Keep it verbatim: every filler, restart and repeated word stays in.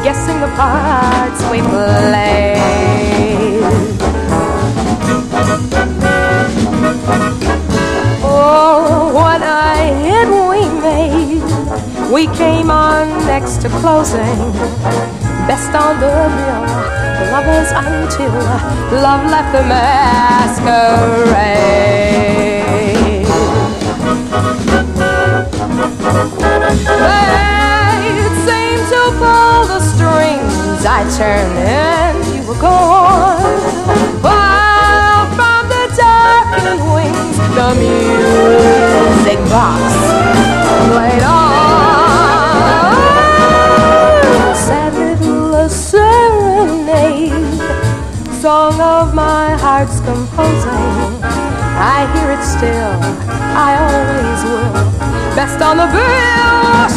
guessing the parts we played. Oh, what a hit we made. We came on next to closing, best on the bill, lovers until love left the masquerade. They seemed to pull the strings, I turned and you were gone, while from the darkened wings the music box played on. Sad little serenade, song of my heart's composing. I hear it still, I always will. Best on the bill,